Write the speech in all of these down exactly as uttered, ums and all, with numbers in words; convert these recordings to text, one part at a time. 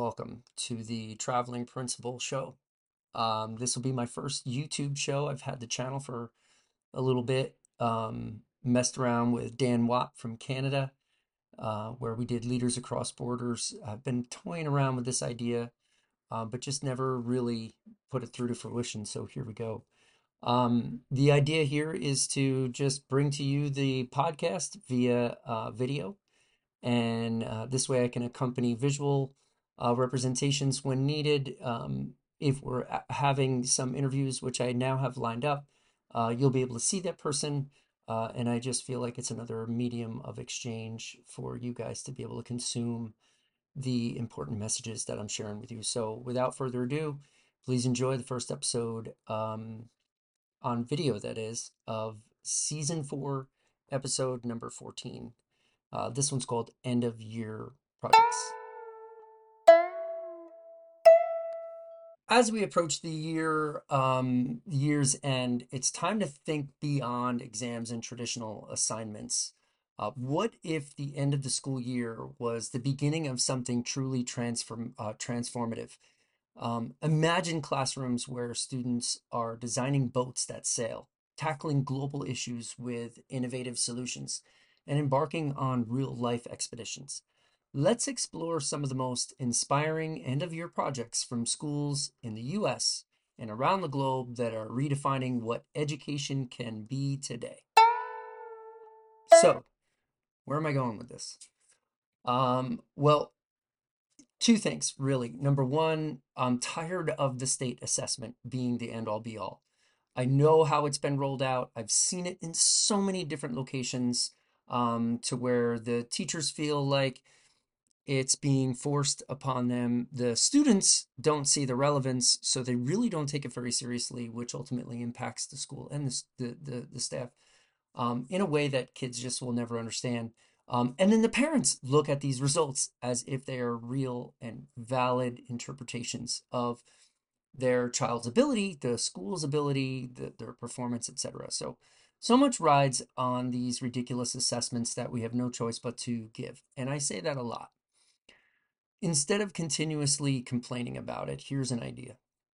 welcome to the Traveling Principal Show. Um, this will be my first YouTube show. I've had the channel for a little bit, um, messed around with Dan Watt from Canada, uh, where we did Leaders Across Borders. I've been toying around with this idea, uh, but just never really put it through to fruition. So here we go. Um, the idea here is to just bring to you the podcast via uh, video, and uh, this way I can accompany visual uh, representations when needed. Um, if we're having some interviews, which I now have lined up, uh, you'll be able to see that person. Uh, and I just feel like it's another medium of exchange for you guys to be able to consume the important messages that I'm sharing with you. So without further ado, please enjoy the first episode um, on video, that is, of season four, episode number fourteen. Uh, this one's called End of Year Projects. As we approach the year, um, year's end, it's time to think beyond exams and traditional assignments. Uh, what if the end of the school year was the beginning of something truly transform, uh, transformative? Um, imagine classrooms where students are designing boats that sail, tackling global issues with innovative solutions, and embarking on real life expeditions. Let's explore some of the most inspiring end of year projects from schools in the U S and around the globe that are redefining what education can be today. So, where am I going with this? Um, well, two things, really. Number one, I'm tired of the state assessment being the end all be all. I know how it's been rolled out. I've seen it in so many different locations, um, to where the teachers feel like it's being forced upon them. The students don't see the relevance, so they really don't take it very seriously, which ultimately impacts the school and the, the, the, the staff um, in a way that kids just will never understand. Um, and then the parents look at these results as if they are real and valid interpretations of their child's ability, the school's ability, the, their performance, et cetera. So, so much rides on these ridiculous assessments that we have no choice but to give. And I say that a lot. Instead of continuously complaining about it, here's an idea.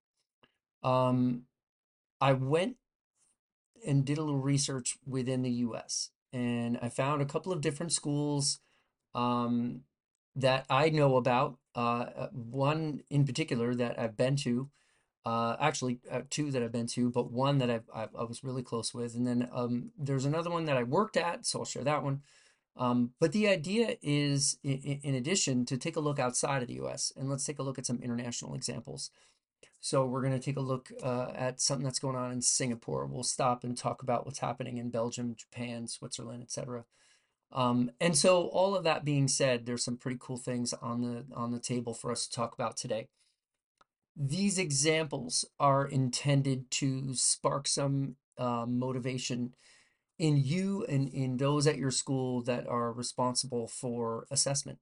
Um, I went and did a little research within the U S, and I found a couple of different schools um, that I know about. Uh, uh, one in particular that I've been to, uh, actually uh, two that I've been to, but one that I've, I, I was really close with. And then um, there's another one that I worked at, so I'll share that one. Um, but the idea is, in, in addition, to take a look outside of the U S, and let's take a look at some international examples. So we're going to take a look uh, at something that's going on in Singapore. We'll stop and talk about what's happening in Belgium, Japan, Switzerland, et cetera. Um, and so all of that being said, there's some pretty cool things on the on the table for us to talk about today. These examples are intended to spark some uh, motivation in you and in those at your school that are responsible for assessment.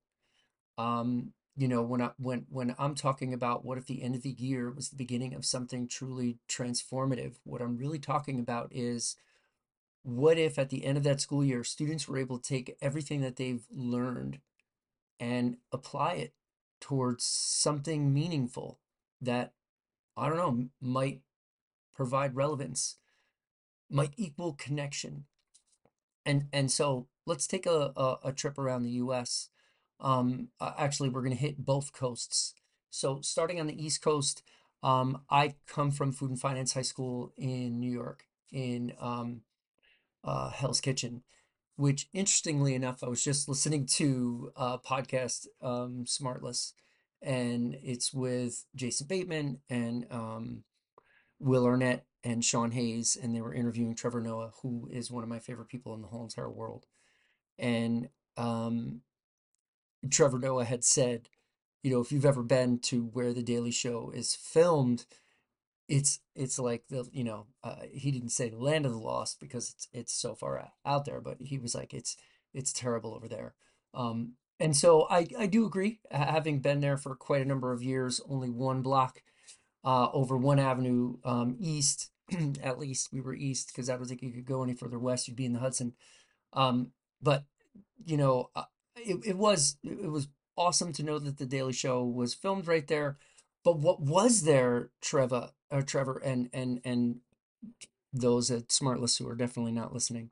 Um, you know, when I when when I'm talking about what if the end of the year was the beginning of something truly transformative, what I'm really talking about is what if at the end of that school year, students were able to take everything that they've learned and apply it towards something meaningful that, I don't know, might provide relevance, might equal connection. And and so let's take a, a, a trip around the U S. Um, uh, actually, we're going to hit both coasts. So starting on the East Coast, um, I come from Food and Finance High School in New York, in um, uh, Hell's Kitchen, which interestingly enough, I was just listening to a podcast, um, Smartless, and it's with Jason Bateman and um, Will Arnett and Sean Hayes, and they were interviewing Trevor Noah, who is one of my favorite people in the whole entire world. And um, Trevor Noah had said, you know, if you've ever been to where the Daily Show is filmed, it's it's like the you know uh, he didn't say the land of the lost because it's it's so far out there, but he was like it's it's terrible over there. Um, and so I I do agree, having been there for quite a number of years, only one block uh, over one avenue um, east. At least we were east because I don't think you could go any further west. You'd be in the Hudson. Um, but you know, uh, it, it was it was awesome to know that the Daily Show was filmed right there. But what was there, Trevor, or Trevor, and and and those at Smartless who are definitely not listening,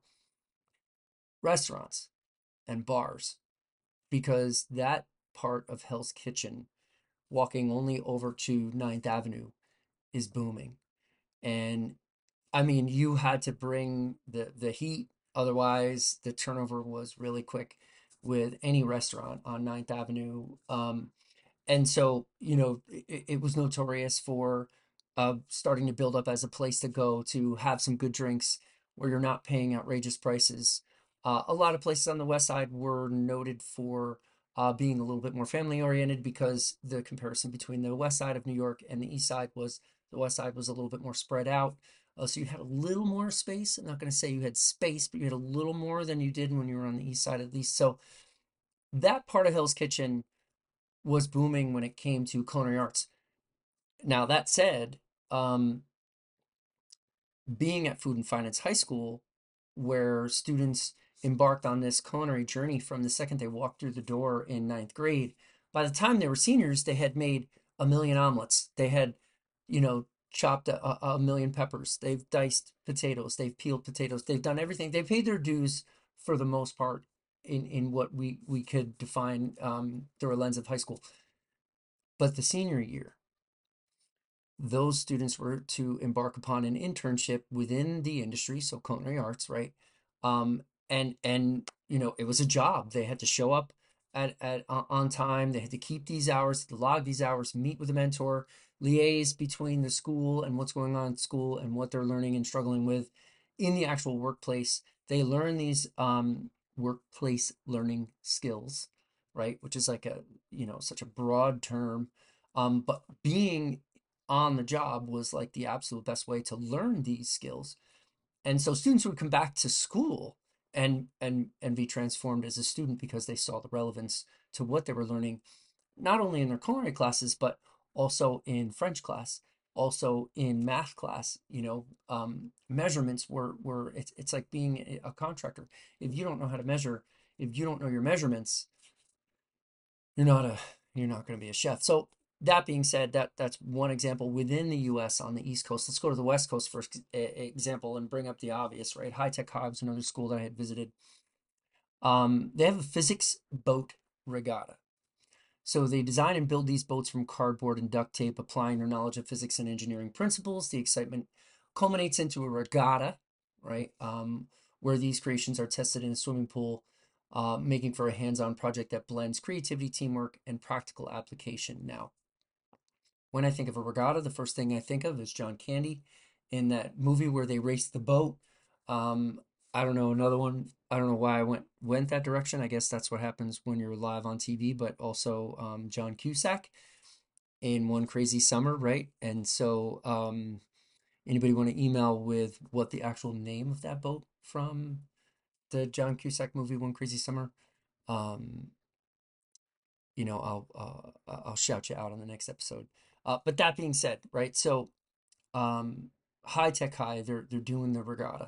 restaurants and bars, because that part of Hell's Kitchen, walking only over to Ninth Avenue, is booming. And I mean, you had to bring the the heat, otherwise the turnover was really quick with any restaurant on Ninth Avenue. Um, and so, you know, it, it was notorious for uh, starting to build up as a place to go to have some good drinks where you're not paying outrageous prices. Uh, a lot of places on the West Side were noted for uh, being a little bit more family oriented because the comparison between the West Side of New York and the East Side was the West Side was a little bit more spread out. Uh, so you had a little more space. I'm not going to say you had space, but you had a little more than you did when you were on the East Side, at least. So that part of Hell's Kitchen was booming when it came to culinary arts. Now, that said, um, being at Food and Finance High School, where students embarked on this culinary journey from the second they walked through the door in ninth grade, by the time they were seniors, they had made a million omelets. They had, you know, chopped a, a million peppers. They've diced potatoes. They've peeled potatoes. They've done everything. They paid their dues for the most part in, in what we, we could define um, through a lens of high school. But the senior year, those students were to embark upon an internship within the industry, so culinary arts, right? Um, and and you know, it was a job. They had to show up at, at on time. They had to keep these hours, to log these hours, meet with a mentor, liaise between the school and what's going on at school and what they're learning and struggling with in the actual workplace. They learn these um, workplace learning skills, right? Which is like a, you know, such a broad term. Um, but being on the job was like the absolute best way to learn these skills. And so students would come back to school and and and be transformed as a student because they saw the relevance to what they were learning, not only in their culinary classes, but also in French class, also in math class. You know, um, measurements were were it's it's like being a contractor. If you don't know how to measure, if you don't know your measurements, you're not a you're not going to be a chef. So that being said, that that's one example within the U S on the East Coast. Let's go to the West Coast for example and bring up the obvious, right? High Tech High was another school that I had visited. Um, they have a physics boat regatta. So they design and build these boats from cardboard and duct tape, applying their knowledge of physics and engineering principles. The excitement culminates into a regatta, right? Um, where these creations are tested in a swimming pool, uh, making for a hands-on project that blends creativity, teamwork, and practical application. Now, when I think of a regatta, the first thing I think of is John Candy in that movie where they race the boat. Um, I don't know another one. I don't know why I went went that direction. I guess that's what happens when you're live on T V. But also um, John Cusack in One Crazy Summer, right? And so, um, anybody want to email with what the actual name of that boat from the John Cusack movie One Crazy Summer? Um, you know, I'll uh, I'll shout you out on the next episode. Uh, but that being said, right? So um, High Tech High, they're they're doing the regatta.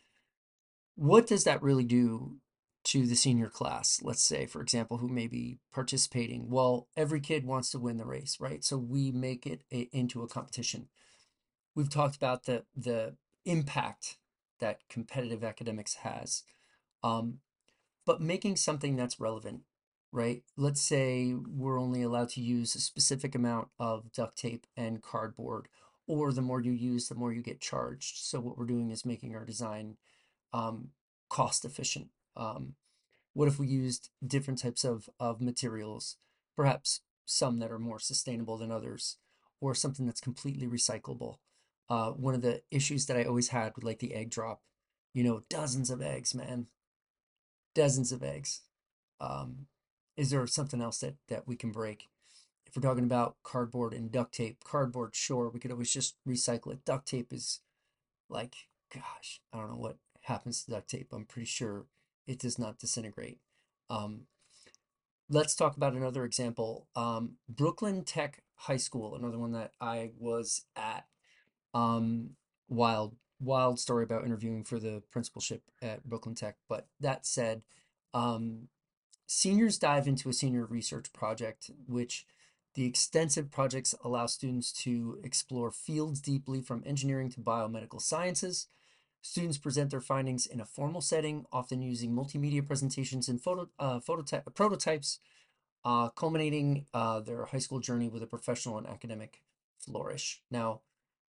What does that really do to the senior class? Let's say, for example, who may be participating. Well, every kid wants to win the race, right? So we make it a, into a competition. We've talked about the the impact that competitive academics has, um, but making something that's relevant, right? Let's say we're only allowed to use a specific amount of duct tape and cardboard, or the more you use, the more you get charged. So what we're doing is making our design um, cost efficient. Um, what if we used different types of, of materials, perhaps some that are more sustainable than others, or something that's completely recyclable? Uh, one of the issues that I always had with like the egg drop, you know, dozens of eggs, man, dozens of eggs. Um, is there something else that that we can break? If we're talking about cardboard and duct tape, cardboard, sure, we could always just recycle it. Duct tape is like, gosh, I don't know what happens to duct tape. I'm pretty sure it does not disintegrate. Um, let's talk about another example. Um, Brooklyn Tech High School, another one that I was at. Um, wild, wild story about interviewing for the principalship at Brooklyn Tech. But that said, um, Seniors dive into a senior research project, which the extensive projects allow students to explore fields deeply from engineering to biomedical sciences. Students present their findings in a formal setting, often using multimedia presentations and photo, uh, phototy- prototypes, uh, culminating uh, their high school journey with a professional and academic flourish. Now,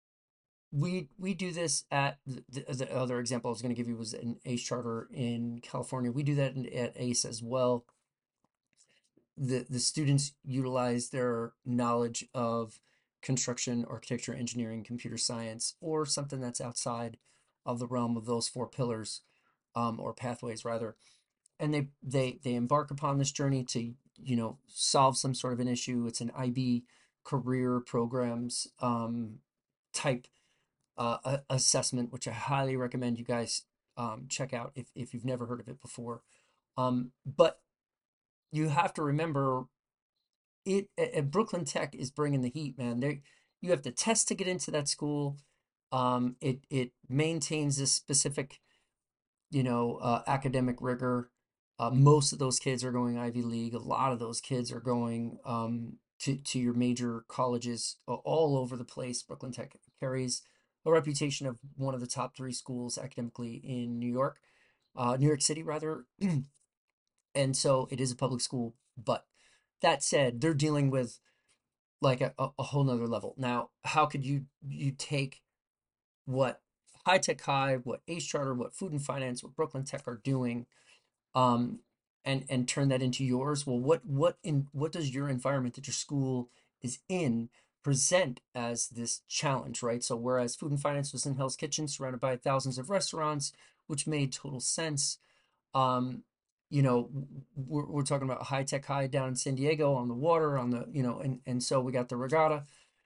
we we do this at the, the other example I was going to give you was an ACE charter in California. We do that in, at ACE as well. The the students utilize their knowledge of construction, architecture, engineering, computer science, or something that's outside of the realm of those four pillars, um, or pathways rather, and they they they embark upon this journey to, you know, solve some sort of an issue. It's an I B career programs um, type uh, assessment, which I highly recommend you guys um, check out if if you've never heard of it before. Um, but you have to remember it at Brooklyn Tech is bringing the heat, man. They You have to test to get into that school. Um, it it maintains this specific, you know, uh, academic rigor. Uh, most of those kids are going Ivy League. A lot of those kids are going um, to to your major colleges all over the place. Brooklyn Tech carries a reputation of one of the top three schools academically in New York, uh, New York City rather, and so it is a public school. But that said, they're dealing with like a, a whole nother level. Now, how could you you take what High Tech High, what Ace Charter, what Food and Finance, what Brooklyn Tech are doing, um, and and turn that into yours? Well, what what in what does your environment that your school is in present as this challenge, right? So whereas Food and Finance was in Hell's Kitchen, surrounded by thousands of restaurants, which made total sense. Um, you know, we're, we're talking about High Tech High down in San Diego on the water, on the, you know, and and so we got the regatta.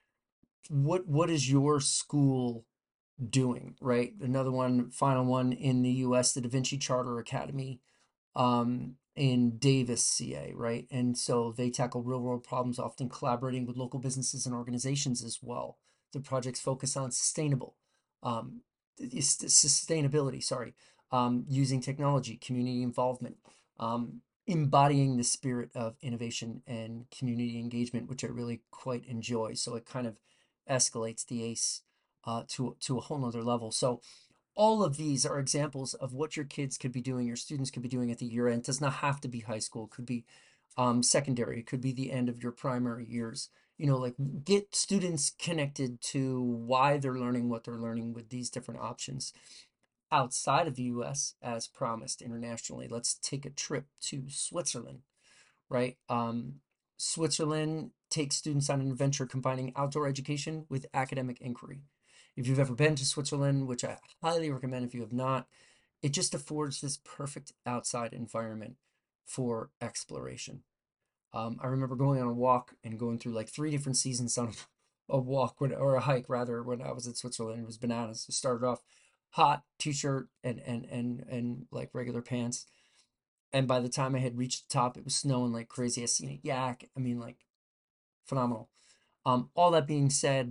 What what is your school doing, right? Another one, final one in the U S, the Da Vinci Charter Academy, um, in Davis, C A, right? And so they tackle real world problems, often collaborating with local businesses and organizations as well. The projects focus on sustainable, um, sustainability, sorry, um, using technology, community involvement, um, embodying the spirit of innovation and community engagement, which I really quite enjoy. So it kind of escalates the ACE uh, to to a whole nother level. So all of these are examples of what your kids could be doing, your students could be doing at the year end. It does not have to be high school. It could be um, secondary. It could be the end of your primary years. You know, like get students connected to why they're learning what they're learning with these different options outside of the U S as promised internationally. Let's take a trip to Switzerland, right? Um, Switzerland takes students on an adventure combining outdoor education with academic inquiry. If you've ever been to Switzerland, which I highly recommend if you have not, it just affords this perfect outside environment for exploration. Um, I remember going on a walk and going through like three different seasons on a walk when, or a hike rather, when I was in Switzerland. It was bananas. It started off hot t-shirt and and and and like regular pants, and by the time I had reached the top, it was snowing like crazy. I seen a yak. I mean, like phenomenal. Um, all that being said,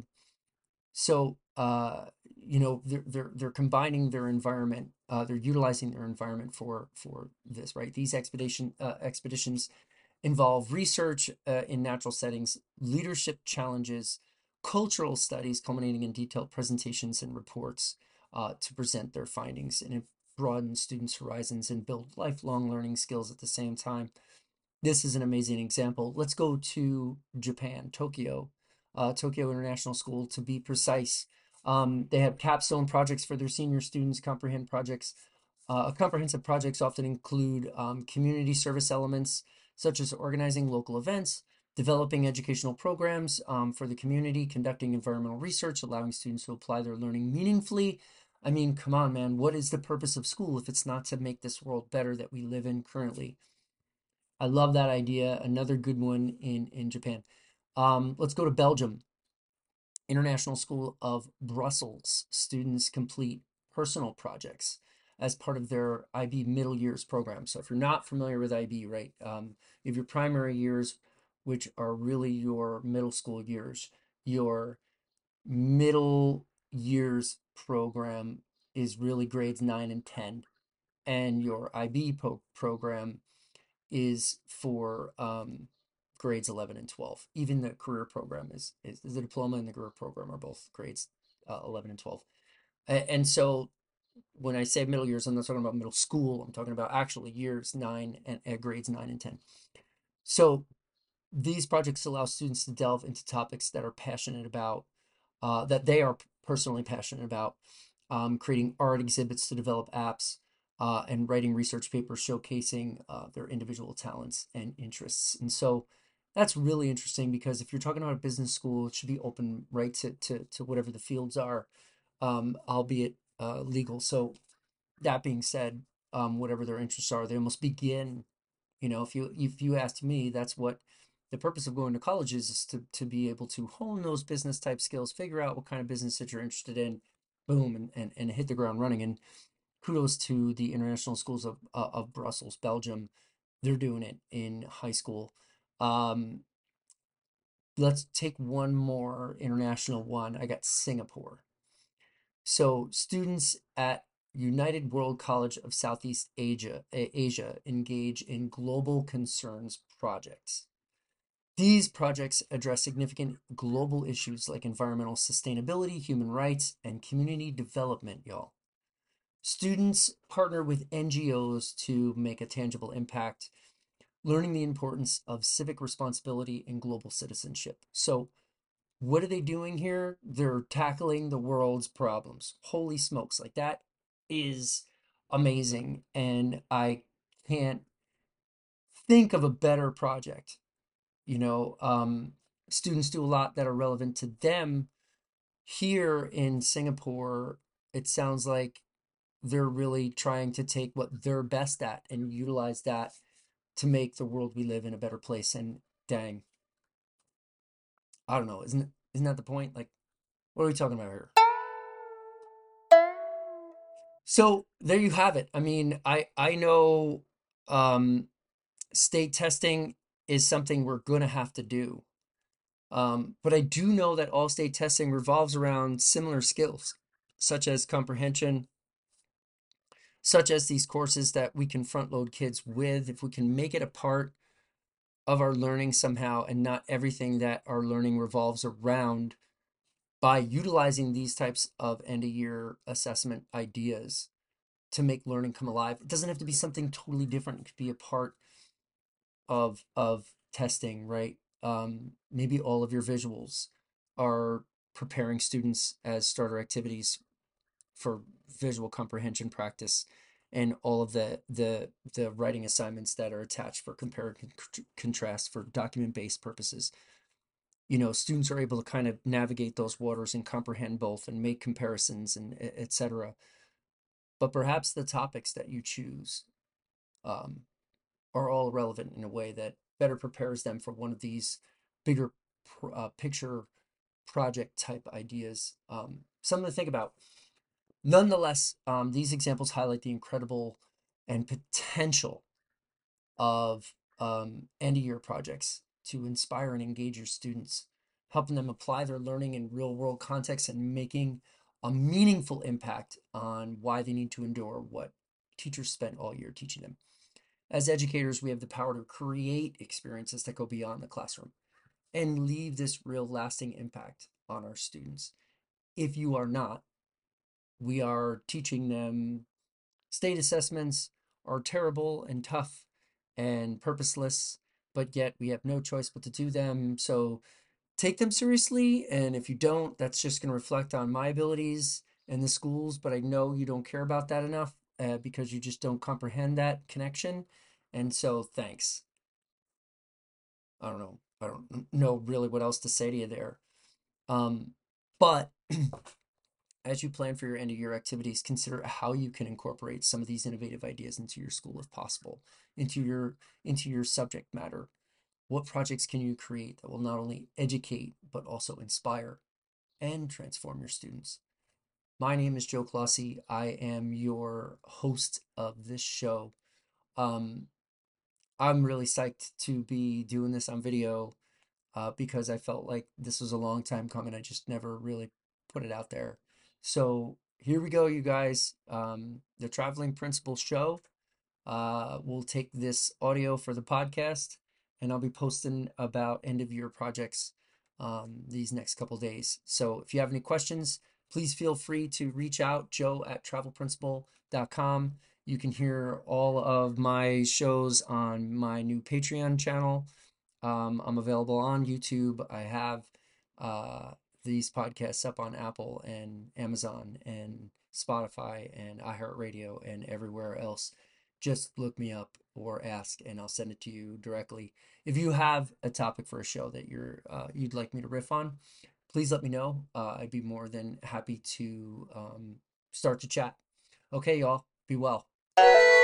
so uh, you know, they're they're they're combining their environment. Uh, they're utilizing their environment for for this, right? These expedition uh, expeditions involve research uh, in natural settings, leadership challenges, cultural studies, culminating in detailed presentations and reports uh, to present their findings, and it broadens students' horizons and build lifelong learning skills at the same time. This is an amazing example. Let's go to Japan, Tokyo, uh, Tokyo International School to be precise. Um, they have capstone projects for their senior students, comprehend projects. Uh, comprehensive projects often include um, community service elements, such as organizing local events, developing educational programs um, for the community, conducting environmental research, allowing students to apply their learning meaningfully. I mean, come on, man, what is the purpose of school if it's not to make this world better that we live in currently? I love that idea. Another good one in in Japan. Um, let's go to Belgium. International School of Brussels. Students complete personal projects as part of their I B middle years program. So if you're not familiar with I B, right, um, you have your primary years, which are really your middle school years. Your middle years program is really grades nine and ten, and your I B pro- program is for um, grades eleven and twelve. Even the career program is, is the diploma and the career program are both grades uh, eleven and twelve. A- And so when I say middle years, I'm not talking about middle school. I'm talking about actually years nine and uh, grades nine and ten. So these projects allow students to delve into topics that are passionate about, uh, that they are personally passionate about, um, creating art exhibits to develop apps, uh, and writing research papers showcasing uh, their individual talents and interests. And so that's really interesting because if you're talking about a business school, it should be open right to, to, to whatever the fields are, um, albeit uh, legal. So that being said, um, whatever their interests are, they almost begin, you know, if you if you ask me, that's what the purpose of going to college is, is to to be able to hone those business type skills, figure out what kind of business that you're interested in, boom, and and, and hit the ground running. And kudos to the international schools of uh, of Brussels, Belgium. They're doing it in high school. Um, let's take one more international one. I got Singapore. So students at United World College of Southeast Asia, Asia engage in global concerns projects. These projects address significant global issues like environmental sustainability, human rights, and community development, y'all. Students partner with N G Os to make a tangible impact, learning the importance of civic responsibility and global citizenship. So, what are they doing here? They're tackling the world's problems. Holy smokes, like that is amazing. And I can't think of a better project. You know, um, students do a lot that are relevant to them. Here in Singapore, it sounds like they're really trying to take what they're best at and utilize that to make the world we live in a better place. And dang, I don't know, isn't isn't that the point? Like, what are we talking about here? So there you have it. I mean, I I know um, state testing is something we're gonna have to do. Um, but I do know that all state testing revolves around similar skills, such as comprehension, such as these courses that we can front load kids with. If we can make it a part of our learning somehow and not everything that our learning revolves around by utilizing these types of end of year assessment ideas to make learning come alive. It doesn't have to be something totally different. It could be a part of of testing, right? Um, maybe all of your visuals are preparing students as starter activities for visual comprehension practice, and all of the the the writing assignments that are attached for compare and contrast for document based purposes. You know, students are able to kind of navigate those waters and comprehend both and make comparisons and et cetera. But perhaps the topics that you choose um, are all relevant in a way that better prepares them for one of these bigger uh, picture project type ideas. Um, something to think about. Nonetheless, um, these examples highlight the incredible and potential of um, end of year projects to inspire and engage your students, helping them apply their learning in real world contexts and making a meaningful impact on why they need to endure what teachers spent all year teaching them. As educators, we have the power to create experiences that go beyond the classroom and leave this real lasting impact on our students. If you are not, we are teaching them state assessments are terrible and tough and purposeless, but yet we have no choice but to do them. So take them seriously. And if you don't, that's just going to reflect on my abilities and the schools. But I know you don't care about that enough uh, because you just don't comprehend that connection. And so thanks. I don't know. I don't know really what else to say to you there. Um, but as you plan for your end of year activities, consider how you can incorporate some of these innovative ideas into your school if possible, into your into your subject matter. What projects can you create that will not only educate but also inspire and transform your students? My name is Joe Clossie. I am your host of this show. Um, I'm really psyched to be doing this on video uh, because I felt like this was a long time coming. I just never really put it out there. So here we go, you guys. Um, the Traveling Principal Show. Uh, we'll take this audio for the podcast, and I'll be posting about end of year projects um, these next couple days. So if you have any questions, please feel free to reach out, joe at travel principal dot com. You can hear all of my shows on my new Patreon channel. Um, I'm available on YouTube. I have uh, these podcasts up on Apple and Amazon and Spotify and iHeartRadio and everywhere else. Just look me up or ask, and I'll send it to you directly. If you have a topic for a show that you're uh, you'd like me to riff on, please let me know. Uh, I'd be more than happy to um, start to chat. Okay, y'all, be well.